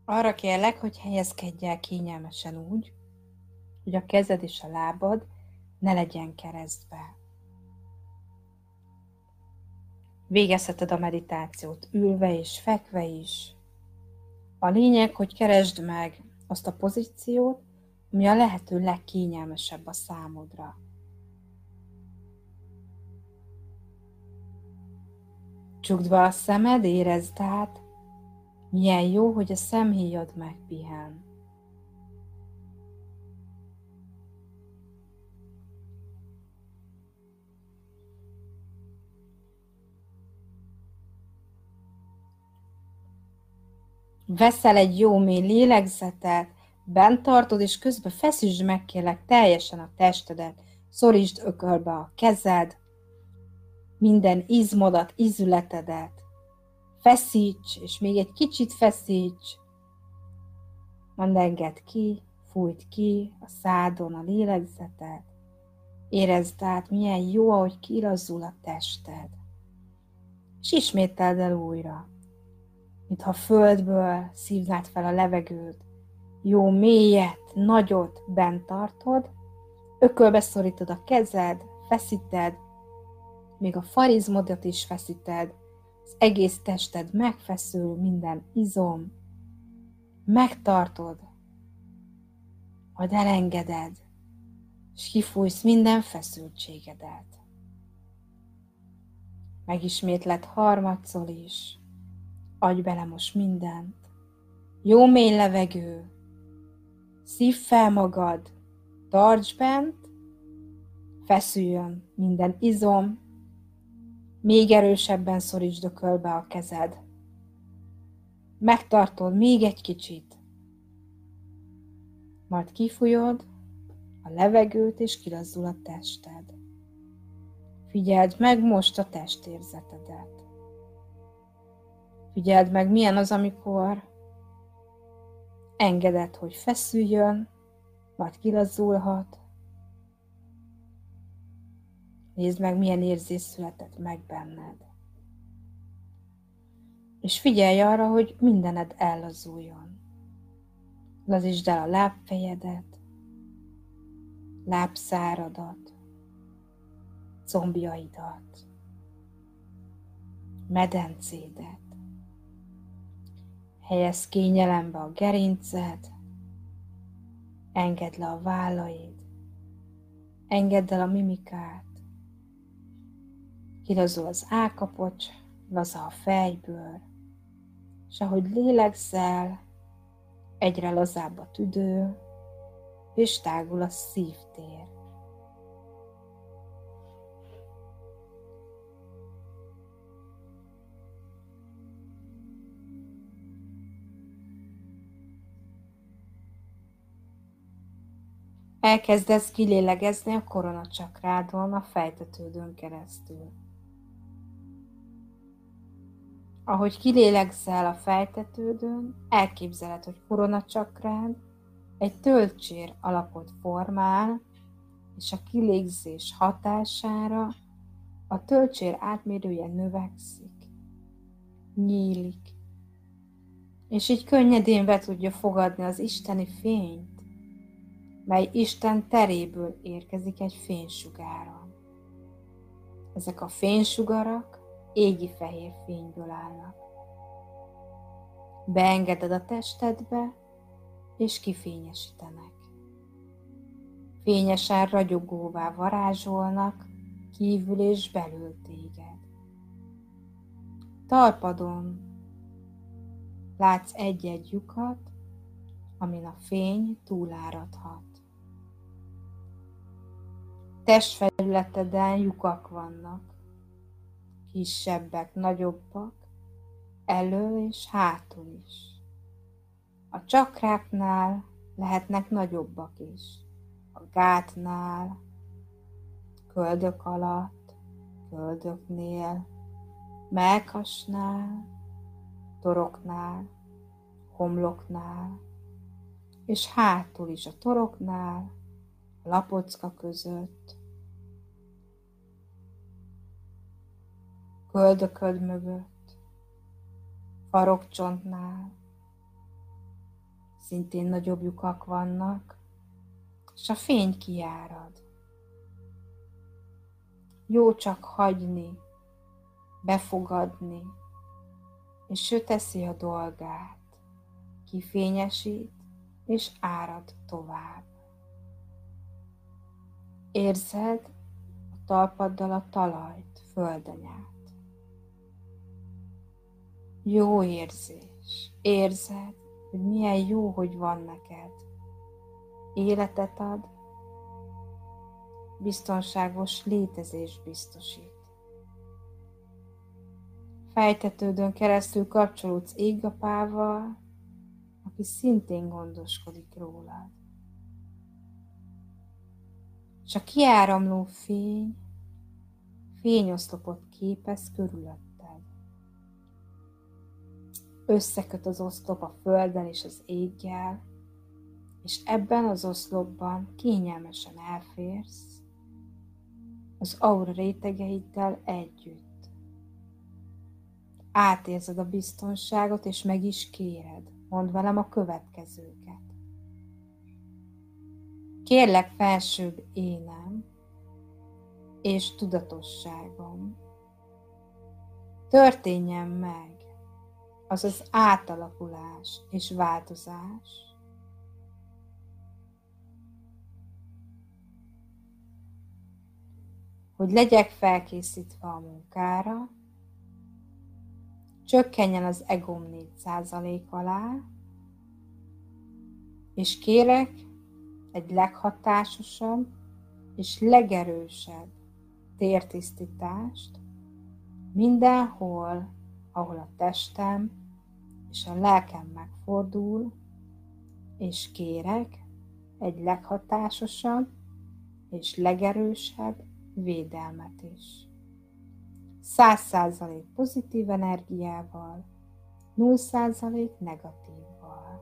Arra kérlek, hogy helyezkedj el kényelmesen úgy, hogy a kezed és a lábad ne legyen keresztbe. Végezheted a meditációt ülve és fekve is. A lényeg, hogy keresd meg azt a pozíciót, ami a lehető legkényelmesebb a számodra. Csukd be a szemed, érezd át, milyen jó, hogy a szemhéjad megpihen. Veszel egy jó mély lélegzetet, bent tartod, és közben feszítsd meg, kérlek, teljesen a testedet. Szorítsd ökölbe a kezed, minden izmodat, izületedet. Feszíts, és még egy kicsit feszíts. Mondd, engedd ki, fújt ki a szádon a lélegzetet. Érezd át, milyen jó, ahogy kilazzul a tested. És ismételd el újra, mintha földből szívnád fel a levegőt. Jó mélyet, nagyot bent tartod, ökölbe szorítod a kezed, feszíted, még a farizmodat is feszíted, az egész tested megfeszül, minden izom, megtartod, majd elengeded, és kifújsz minden feszültségedet. Megismétled harmadszor is, adj bele most mindent, jó mély levegő, szívd fel magad, tartsd bent, feszüljön minden izom, még erősebben szorítsd ökölbe a kezed. Megtartod még egy kicsit, majd kifújod a levegőt, és kilazzul a tested. Figyeld meg most a testérzetedet. Figyeld meg, milyen az, amikor engeded, hogy feszüljön, majd kilazzulhat. Nézd meg, milyen érzés született meg benned. És figyelj arra, hogy mindened ellazuljon. Lazítsd el a lábfejedet, lábszáradat, combjaidat, medencédet. Helyezd kényelembe a gerinced, engedd le a vállaid, engedd el a mimikát, kilazul az állkapocs, laza a fejbőr, és ahogy lélegzel, egyre lazább a tüdő, és tágul a szívtér. Elkezdesz kilélegezni a koronacsakrádon, a fejtetődön keresztül. Ahogy kilélegzel a fejtetődön, elképzeled, hogy koronacsakrád egy tölcsér alapot formál, és a kilégzés hatására a tölcsér átmérője növekszik, nyílik, és így könnyedén be tudja fogadni az isteni fényt, mely Isten teréből érkezik egy fénysugáron. Ezek a fénysugarak égi fehér fényből állnak. Beengeded a testedbe, és kifényesítenek. Fényesen ragyogóvá varázsolnak kívül és belül téged. Talpadon látsz egy-egy lyukat, amin a fény túláradhat. Testfelületeden lyukak vannak, kisebbek, nagyobbak, elő és hátul is. A csakráknál lehetnek nagyobbak is, a gátnál, köldök alatt, köldöknél, mellkasnál, toroknál, homloknál, és hátul is a toroknál, a lapocka között, köldököd mögött, farokcsontnál, szintén nagyobb lyukak vannak, és a fény kiárad. Jó csak hagyni, befogadni, és ő teszi a dolgát, kifényesít, és árad tovább. Érzed a talpaddal a talajt, földanyát. Jó érzés. Érzed, hogy milyen jó, hogy van neked. Életet ad, biztonságos létezést biztosít. Fejtetődön keresztül kapcsolódsz Égapával, aki szintén gondoskodik rólad. És a kiáramló fény fényoszlopot képez körülötted. Összeköt az oszlop a földdel és az éggel, és ebben az oszlopban kényelmesen elférsz az aura rétegeiddel együtt. Átérzed a biztonságot, és meg is kéred. Mondd velem a következőket. Kérlek, felsőbb énem és tudatosságom, történjen meg az átalakulás és változás, hogy legyek felkészítve a munkára, csökkenjen az egóm 4% alá, és kérek egy leghatásosabb és legerősebb tértisztítást mindenhol, ahol a testem és a lelkem megfordul, és kérek egy leghatásosabb és legerősebb védelmet is. 100% pozitív energiával, 0% negatívval.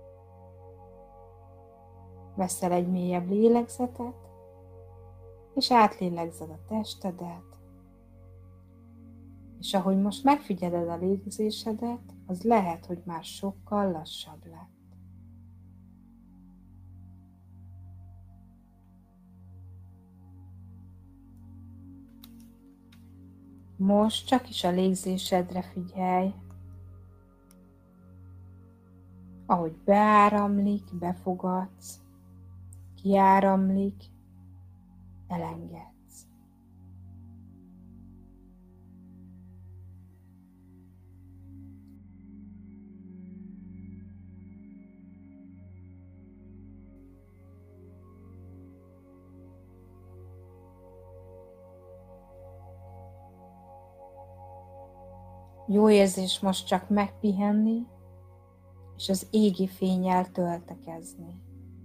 Veszel egy mélyebb lélegzetet, és átlélegzed a testedet, és ahogy most megfigyeled a légzésedet, az lehet, hogy már sokkal lassabb lett. Most csak is a légzésedre figyelj, ahogy beáramlik, befogadsz, kiáramlik, elengedsz. Jó érzés most csak megpihenni, és az égi fénnyel töltekezni.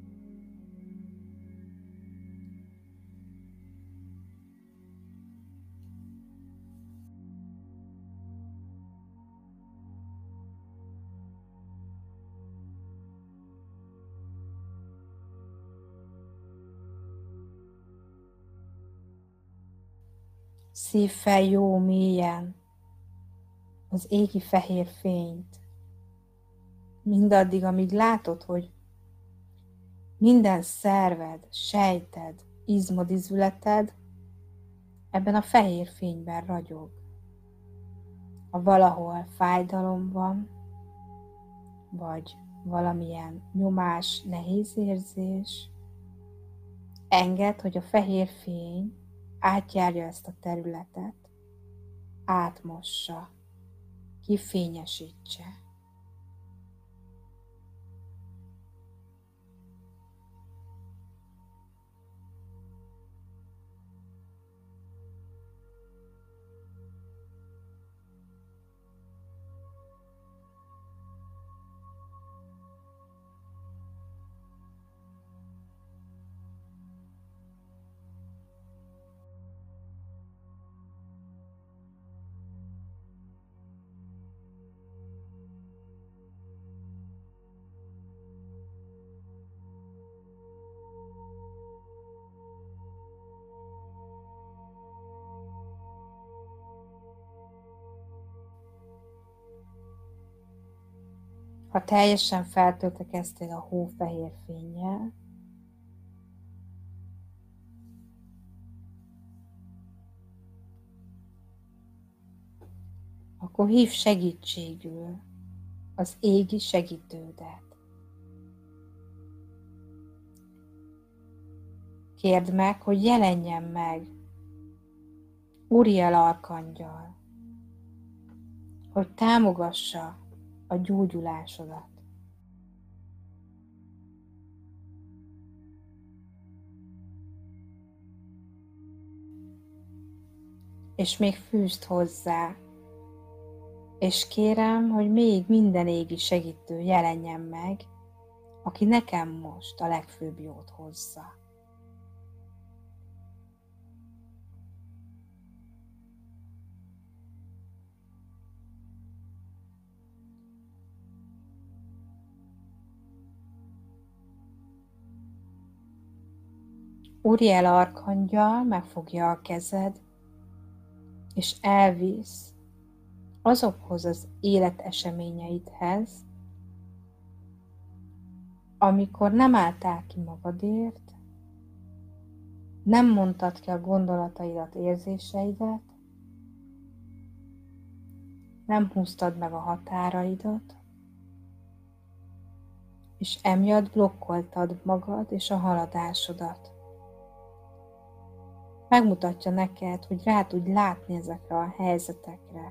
Szívd fel jó mélyen az égi fehér fényt, mindaddig, amíg látod, hogy minden szerved, sejted, izmod, izületed ebben a fehér fényben ragyog. Ha valahol fájdalom van, vagy valamilyen nyomás, nehéz érzés, engedd, hogy a fehér fény átjárja ezt a területet, átmossa, kifényesítse. Ha teljesen feltöltekeztél a hófehér fénnyel, akkor hívd segítségül az égi segítődet. Kérd meg, hogy jelenjen meg Uriel arkangyal, hogy támogassa a gyógyulásodat. És még fűzd hozzá, és kérem, hogy még minden égi segítő jelenjen meg, aki nekem most a legfőbb jót hozza. Uriel arkangyal megfogja a kezed, és elvisz azokhoz az életeseményeidhez, amikor nem álltál ki magadért, nem mondtad ki a gondolataidat, érzéseidet, nem húztad meg a határaidat, és emiatt blokkoltad magad és a haladásodat. Megmutatja neked, hogy rá tudj látni ezekre a helyzetekre.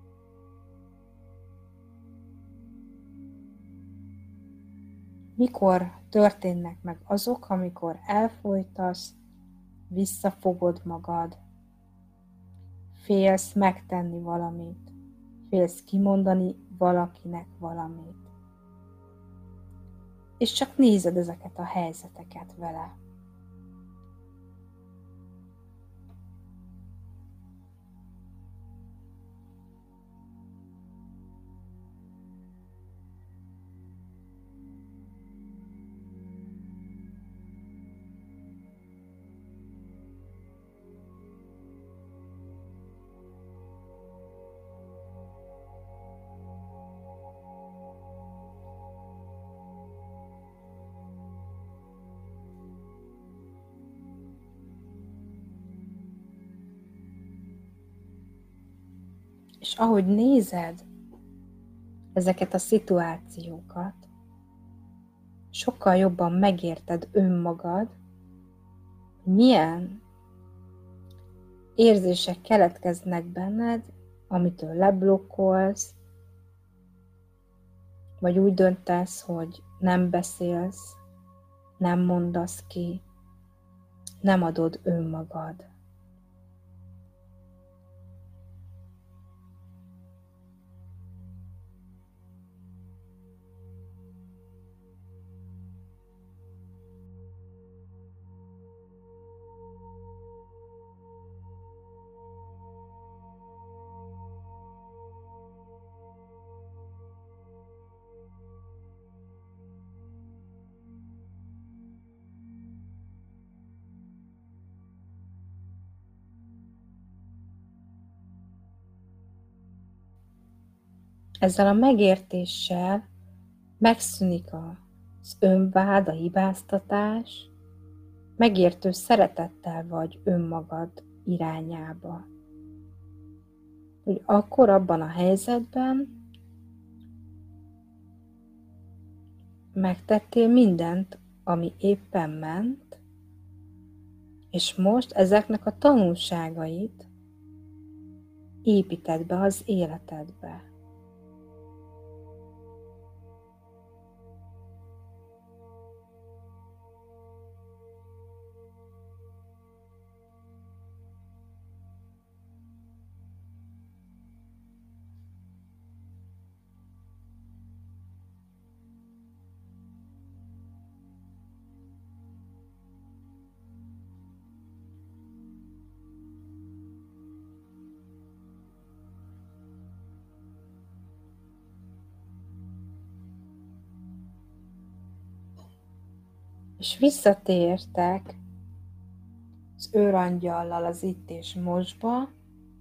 Mikor történnek meg azok, amikor elfojtasz, visszafogod magad, félsz megtenni valamit, félsz kimondani valakinek valamit. És csak nézed ezeket a helyzeteket vele. És ahogy nézed ezeket a szituációkat, sokkal jobban megérted önmagad, hogy milyen érzések keletkeznek benned, amitől leblokkolsz, vagy úgy döntesz, hogy nem beszélsz, nem mondasz ki, nem adod önmagad. Ezzel a megértéssel megszűnik az önvád, a hibáztatás, megértő szeretettel vagy önmagad irányába. Hogy akkor abban a helyzetben megtettél mindent, ami éppen ment, és most ezeknek a tanulságait építed be az életedbe. És visszatértek az őrangyallal az itt és mostba,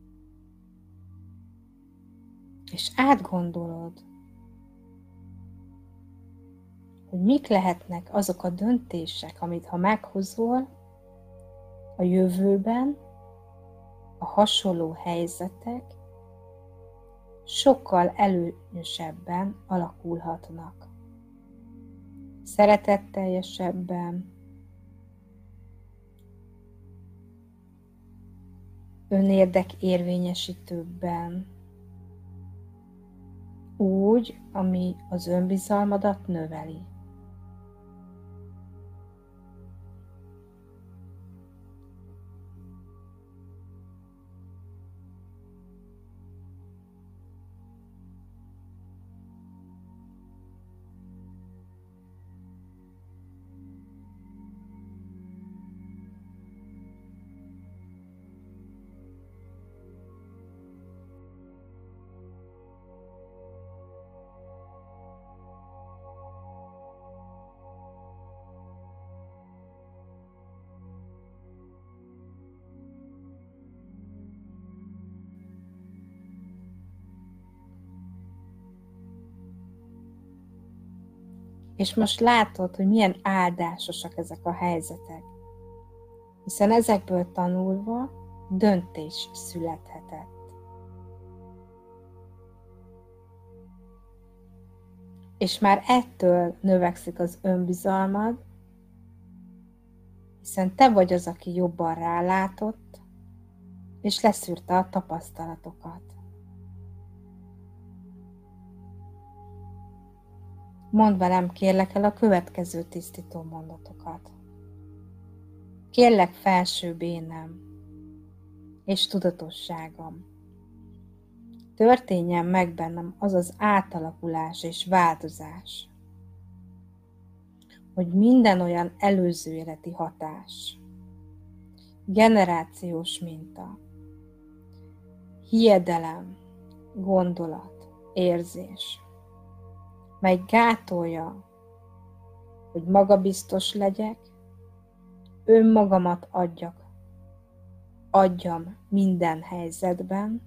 és átgondolod, hogy mik lehetnek azok a döntések, amit ha meghozol a jövőben, a hasonló helyzetek sokkal előnyösebben alakulhatnak. Szeretetteljesebben, önérdek érvényesítőbben, úgy, ami az önbizalmadat növeli. És most látod, hogy milyen áldásosak ezek a helyzetek, hiszen ezekből tanulva döntés születhetett. És már ettől növekszik az önbizalmad, hiszen te vagy az, aki jobban rálátott, és leszűrte a tapasztalatokat. Mondd velem, kérlek el a következő tisztító mondatokat. Kérlek, felső bénem és tudatosságom, történjen meg bennem az az átalakulás és változás, hogy minden olyan előző életi hatás, generációs minta, hiedelem, gondolat, érzés, mely gátolja, hogy magabiztos legyek, önmagamat adjam minden helyzetben,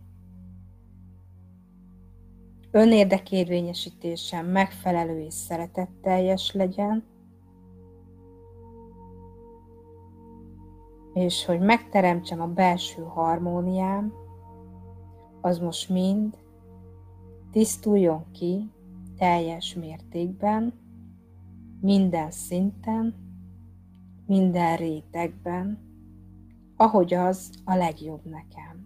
önérdekérvényesítésem megfelelő és szeretetteljes legyen, és hogy megteremtsem a belső harmóniám, az most mind tisztuljon ki teljes mértékben, minden szinten, minden rétegben, ahogy az a legjobb nekem.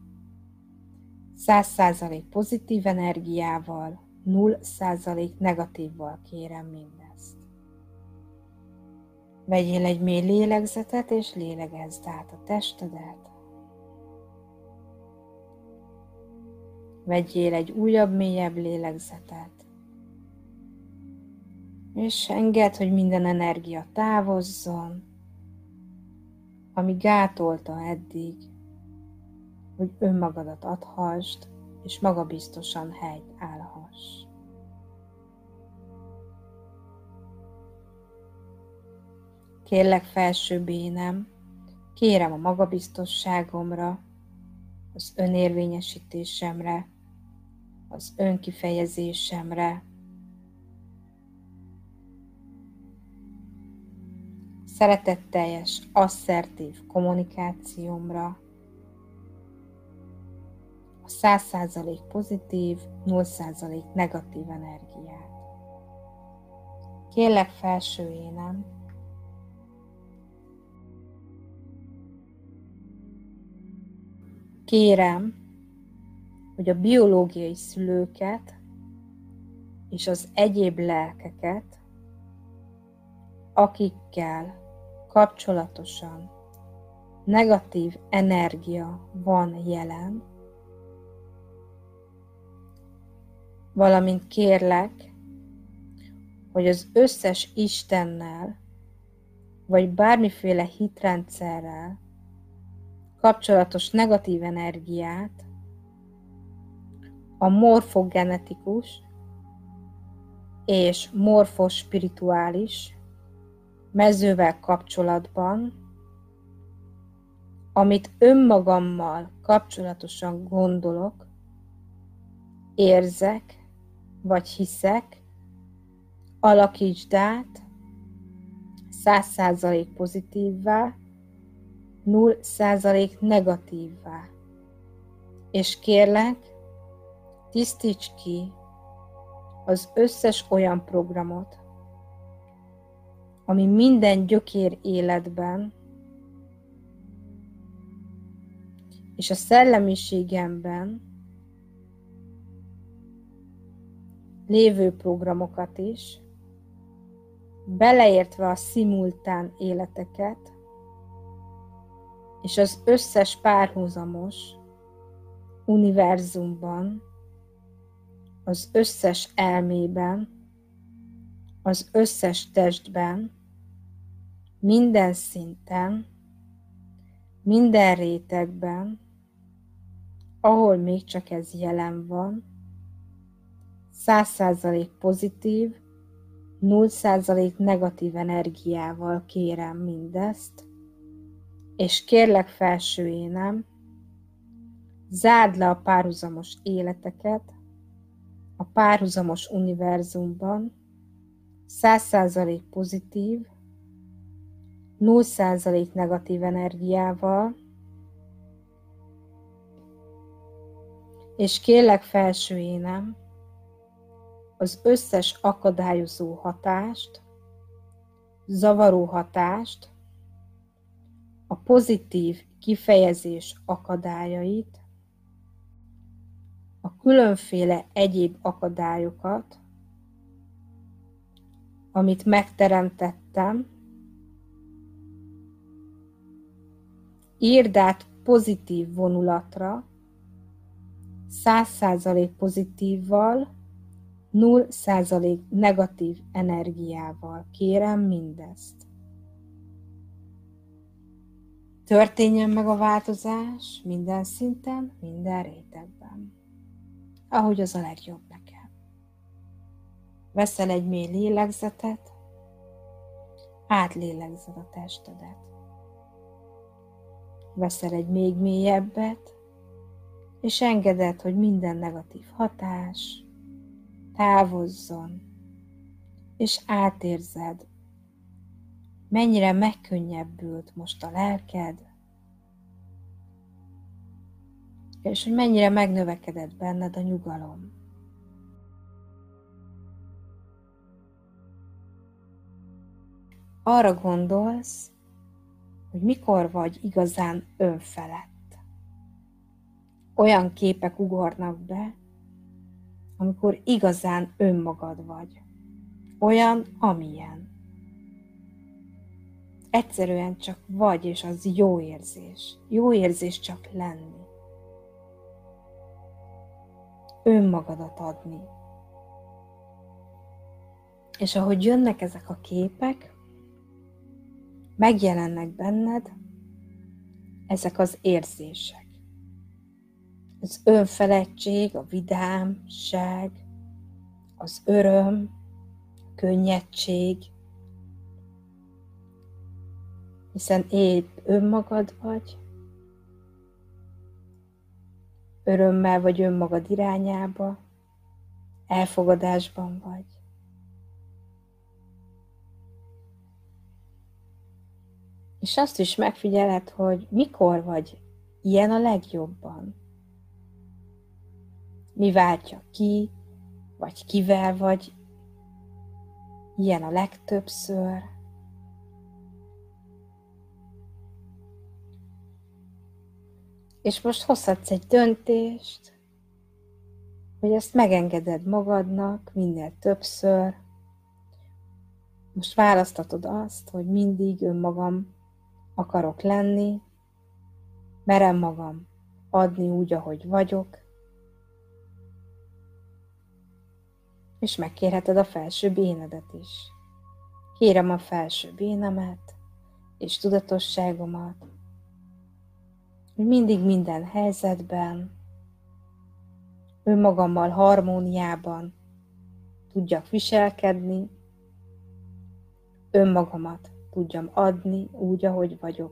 100% pozitív energiával, 0% negatívval kérem mindezt. Vegyél egy mély lélegzetet, és lélegezd át a testedet. Vegyél egy újabb, mélyebb lélegzetet, és engedd, hogy minden energia távozzon, ami gátolta eddig, hogy önmagadat adhassd, és magabiztosan helyt állhass. Kérlek, felső bénem, kérem a magabiztosságomra, az önérvényesítésemre, az önkifejezésemre, szeretetteljes, asszertív kommunikációmra, a 100% pozitív, 0% negatív energiát. Kérlek, felső énem, kérem, hogy a biológiai szülőket és az egyéb lelkeket, akikkel kapcsolatosan negatív energia van jelen, valamint kérlek, hogy az összes Istennel, vagy bármiféle hitrendszerrel kapcsolatos negatív energiát a morfogenetikus és morfospirituális mezővel kapcsolatban, amit önmagammal kapcsolatosan gondolok, érzek vagy hiszek, alakítsd át 100% pozitívvá, 0% negatívvá. És kérlek, tisztíts ki az összes olyan programot, ami minden gyökér életben és a szellemiségemben lévő programokat is, beleértve a szimultán életeket, és az összes párhuzamos univerzumban, az összes elmében, az összes testben, minden szinten, minden rétegben, ahol még csak ez jelen van, 100% pozitív, 0% negatív energiával kérem mindezt, és kérlek felső énem, zárd le a párhuzamos életeket a párhuzamos univerzumban, 100% pozitív, 0% negatív energiával, és kérlek felső énem, az összes akadályozó hatást, zavaró hatást, a pozitív kifejezés akadályait, a különféle egyéb akadályokat, amit megteremtettem, írd át pozitív vonulatra, 100% pozitívval, 0% negatív energiával. Kérem mindezt. Történjen meg a változás minden szinten, minden rétegben, ahogy az a legjobb nekem. Veszel egy mély lélegzetet, átlélegzed a testedet. Veszel egy még mélyebbet, és engeded, hogy minden negatív hatás távozzon, és átérzed, mennyire megkönnyebbült most a lelked, és hogy mennyire megnövekedett benned a nyugalom. Arra gondolsz, hogy mikor vagy igazán önfelett. Olyan képek ugornak be, amikor igazán önmagad vagy. Olyan, amilyen. Egyszerűen csak vagy, és az jó érzés. Jó érzés csak lenni. Önmagadat adni. És ahogy jönnek ezek a képek, megjelennek benned ezek az érzések. Az önfeledtség, a vidámság, az öröm, a könnyedség, hiszen épp önmagad vagy, örömmel vagy önmagad irányába, elfogadásban vagy. És azt is megfigyeled, hogy mikor vagy ilyen a legjobban. Mi váltja ki, vagy kivel vagy ilyen a legtöbbször. És most hozhatsz egy döntést, hogy ezt megengeded magadnak minél többször. Most választhatod azt, hogy mindig önmagam akarok lenni, merem magam adni úgy, ahogy vagyok, és megkérheted a felsőbb énedet is. Kérem a felsőbb énemet és tudatosságomat, hogy mindig minden helyzetben, önmagammal harmóniában tudjak viselkedni, önmagamat tudjam adni úgy, ahogy vagyok.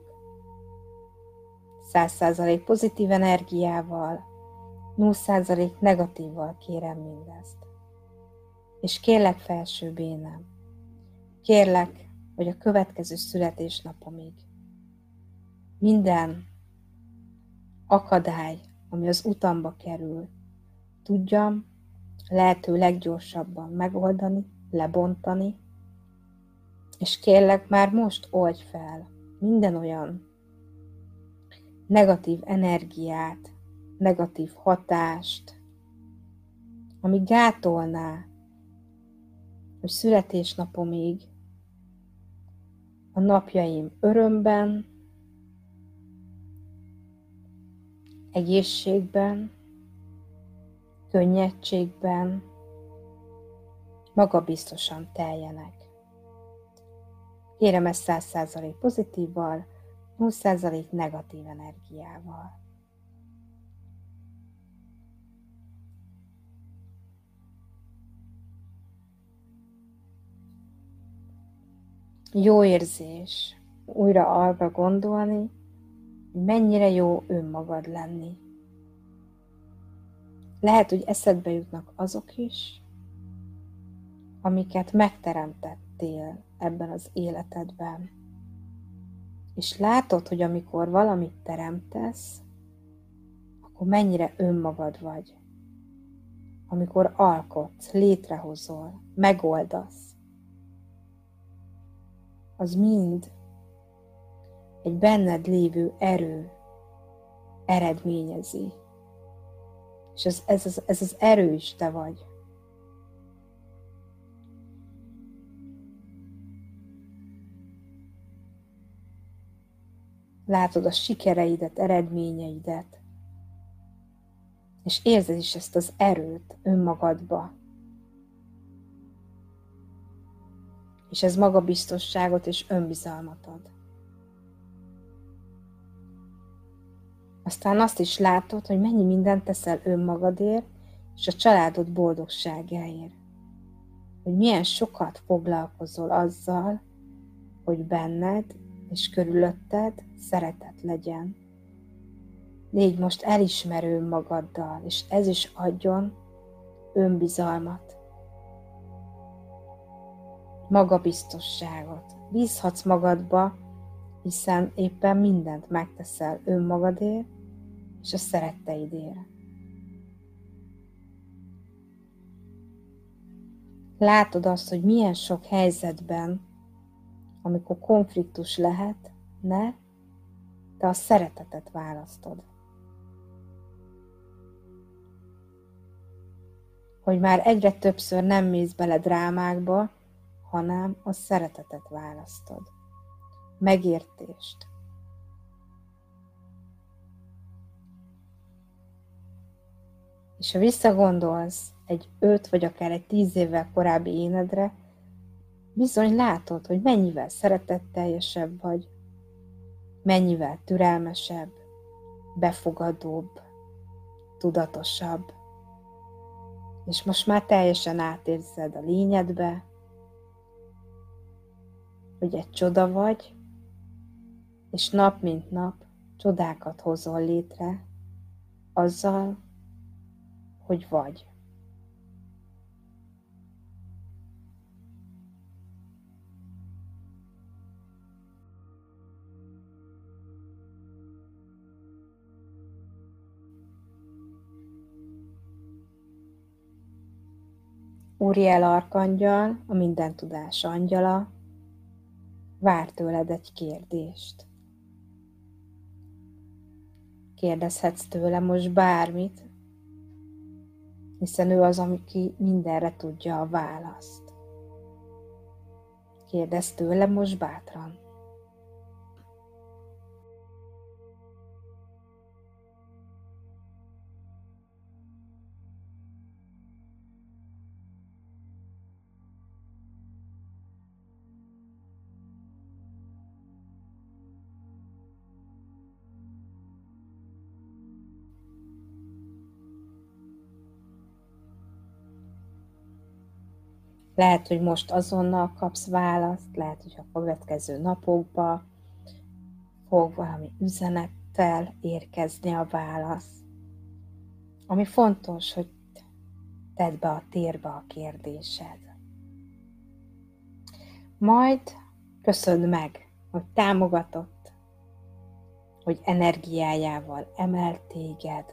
100% pozitív energiával, 0% negatívval kérem mindezt. És kérlek felsőbb énem, kérlek vagy a következő születésnapomig. Minden akadály, ami az utamba kerül, tudjam lehető leggyorsabban megoldani, lebontani, és kérlek, már most oldj fel minden olyan negatív energiát, negatív hatást, ami gátolná, hogy születésnapomig a napjaim örömben, egészségben, könnyedségben, magabiztosan teljenek. Kérem ezt 100% pozitívval, 20% negatív energiával. Jó érzés újra arra gondolni, hogy mennyire jó önmagad lenni. Lehet, hogy eszedbe jutnak azok is, amiket megteremtettél ebben az életedben. És látod, hogy amikor valamit teremtesz, akkor mennyire önmagad vagy. Amikor alkotsz, létrehozol, megoldasz, az mind egy benned lévő erő eredményezi. És ez az erő is te vagy. Látod a sikereidet, eredményeidet, és érzed is ezt az erőt önmagadba. És ez magabiztosságot és önbizalmat ad. Aztán azt is látod, hogy mennyi mindent teszel önmagadért, és a családod boldogságáért. Hogy milyen sokat foglalkozol azzal, hogy benned és körülötted szeretet legyen. Légy most elismerő önmagaddal, és ez is adjon önbizalmat, magabiztosságot. Bízhatsz magadba, hiszen éppen mindent megteszel önmagadért és a szeretteidért. Látod azt, hogy milyen sok helyzetben, amikor konfliktus lehetne, te a szeretetet választod. Hogy már egyre többször nem mész bele drámákba, hanem a szeretetet választod. Megértést. És ha visszagondolsz egy 5 vagy akár egy 10 évvel korábbi énedre, bizony látod, hogy mennyivel szeretetteljesebb vagy, mennyivel türelmesebb, befogadóbb, tudatosabb. És most már teljesen átérzed a lényedbe, hogy egy csoda vagy, és nap mint nap csodákat hozol létre azzal, hogy vagy. Úriel arkangyal, a mindentudás angyala, vár tőled egy kérdést. Kérdezhetsz tőle most bármit, hiszen ő az, aki mindenre tudja a választ. Kérdezz tőle most bátran. Lehet, hogy most azonnal kapsz választ, lehet, hogy a következő napokban fog valami üzenettel érkezni a válasz. Ami fontos, hogy tedd be a térbe a kérdésed. Majd Köszönd meg, hogy támogatott, hogy energiájával emelt téged,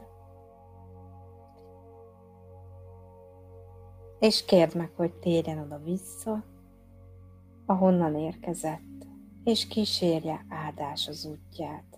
és kérd meg, hogy térjen oda vissza, ahonnan érkezett, és kísérje áldás az útját.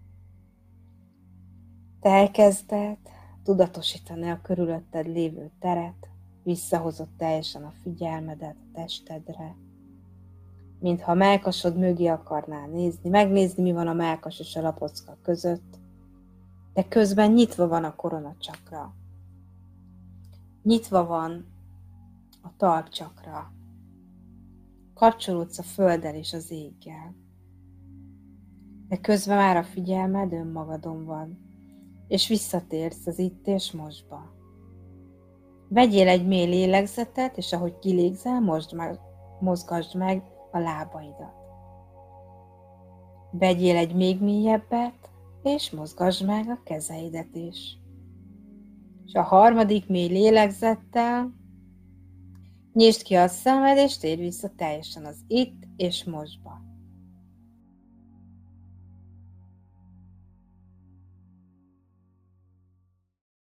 Te elkezded tudatosítani a körülötted lévő teret, visszahozod teljesen a figyelmedet a testedre, mintha a mellkasod mögé akarnál nézni, megnézni, mi van a mellkas és a lapocka között, de közben nyitva van a koronacsakra, nyitva van a talpcsakra, kapcsolódsz a földdel és az éggel, de közben már a figyelmed önmagadon van, és visszatérsz az itt és mostba. Vegyél egy mély lélegzetet, és ahogy kilégzel, mozgasd meg a lábaidat. Vegyél egy még mélyebbet, és mozgasd meg a kezeidet is. És a harmadik mély lélegzettel nyisd ki a szemed, és térj vissza teljesen az itt és mostba.